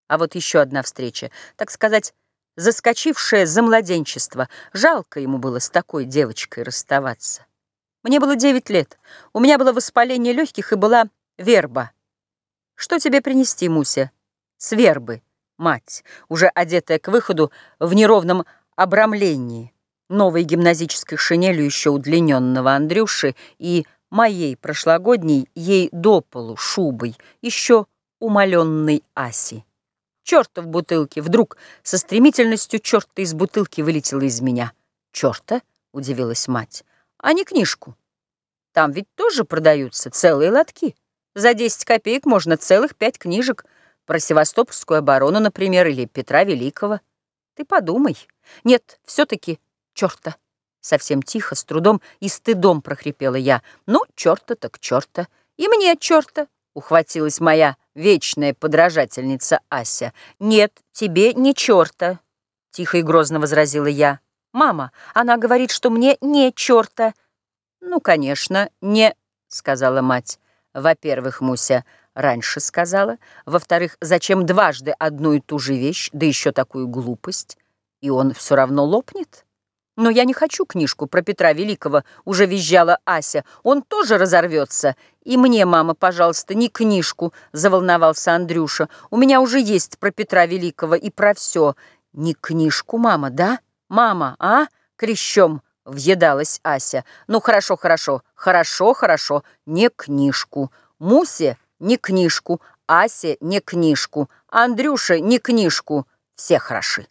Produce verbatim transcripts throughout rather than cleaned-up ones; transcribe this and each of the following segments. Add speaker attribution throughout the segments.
Speaker 1: А вот еще одна встреча, так сказать, заскочившая за младенчество. Жалко ему было с такой девочкой расставаться. Мне было девять лет, у меня было воспаление легких и была верба. Что тебе принести, Муся? С вербы, мать, уже одетая к выходу в неровном обрамлении, новой гимназической шинелью еще удлиненного Андрюши и моей прошлогодней ей до полу шубой, еще умаленной Аси. Черта в бутылке вдруг со стремительностью черта из бутылки вылетела из меня. Черта? — удивилась мать. А не книжку. Там ведь тоже продаются целые лотки. За десять копеек можно целых пять книжек про Севастопольскую оборону, например, или Петра Великого. Ты подумай. Нет, все-таки черта. Совсем тихо, с трудом и стыдом прохрипела я. Ну, черта так черта. И мне черта, ухватилась моя вечная подражательница Ася. Нет, тебе не черта, тихо и грозно возразила я. Мама, она говорит, что мне не черта. Ну, конечно, не, сказала мать. Во-первых, Муся раньше сказала. Во-вторых, зачем дважды одну и ту же вещь, да еще такую глупость? И он все равно лопнет. Но я не хочу книжку про Петра Великого, уже визжала Ася. Он тоже разорвется. И мне, мама, пожалуйста, не книжку, заволновался Андрюша. У меня уже есть про Петра Великого и про все. Не книжку, мама, да? Мама, а? Крещом въедалась Ася. Ну, хорошо, хорошо, хорошо, хорошо, не книжку. Мусе не книжку, Асе не книжку, Андрюше не книжку. Все хороши.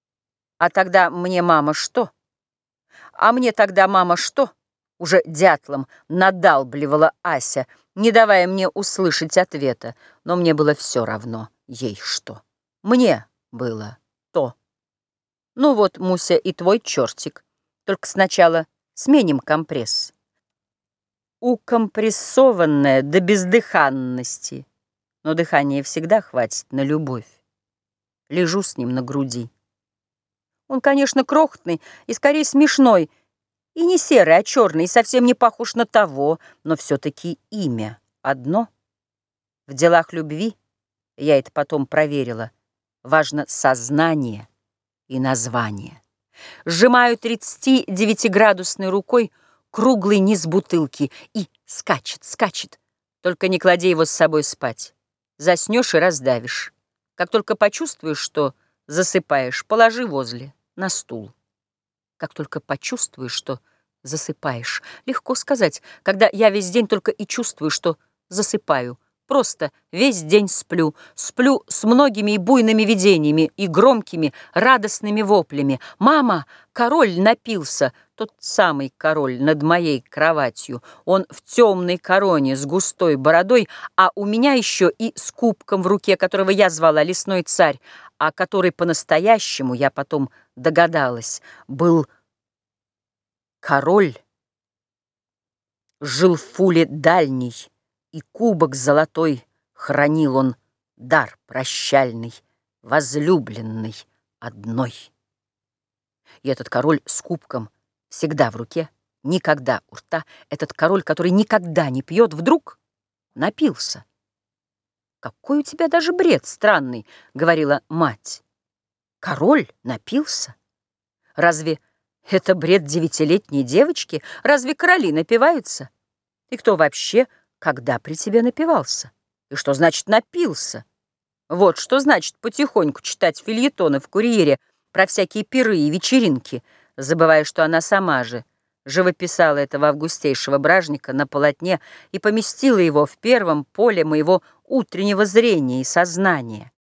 Speaker 1: А тогда мне, мама, что? А мне тогда, мама, что? Уже дятлом надалбливала Ася, не давая мне услышать ответа. Но мне было все равно, ей что. Мне было то. Ну вот, Муся, и твой чертик. Только сначала сменим компресс. Укомпрессованная до бездыханности. Но дыхания всегда хватит на любовь. Лежу с ним на груди. Он, конечно, крохотный и скорее смешной, и не серый, а черный, и совсем не похож на того, но все-таки имя одно. В делах любви, я это потом проверила, важно сознание и название. Сжимаю тридцатидевятиградусной рукой круглый низ бутылки и скачет, скачет. Только не клади его с собой спать. Заснешь и раздавишь. Как только почувствуешь, что засыпаешь, положи возле, на стул. Как только почувствуешь, что засыпаешь. Легко сказать, когда я весь день только и чувствую, что засыпаю. Просто весь день сплю. Сплю с многими и буйными видениями, и громкими, радостными воплями. «Мама, король напился!» Тот самый король над моей кроватью. Он в темной короне с густой бородой, а у меня еще и с кубком в руке, которого я звала Лесной Царь, а который по-настоящему, я потом догадалась, был король. Жил в Фуле дальний, и кубок золотой хранил он, дар прощальный, возлюбленный одной. И этот король с кубком всегда в руке, никогда у рта, этот король, который никогда не пьет, вдруг напился. «Какой у тебя даже бред странный», — говорила мать. «Король напился? Разве это бред девятилетней девочки? Разве короли напиваются? И кто вообще когда при тебе напивался? И что значит напился? Вот что значит потихоньку читать фельетоны в «Курьере» про всякие пиры и вечеринки, забывая, что она сама же живописала этого августейшего бражника на полотне и поместила его в первом поле моего утреннего зрения и сознания.